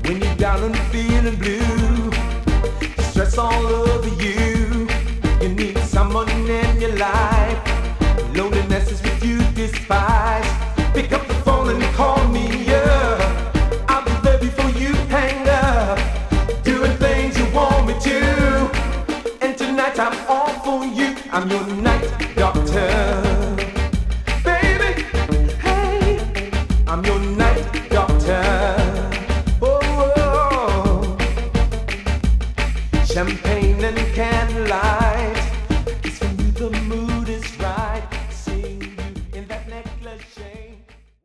When you're down and feeling blue, stress all over you. You need someone in your life. Loneliness is what you despise. Pick up the phone and call me up. I'll be there before you hang up. Doing things you want me to. And tonight I'm all for you. I'm your night doctor. Baby, hey, I'm your night doctor.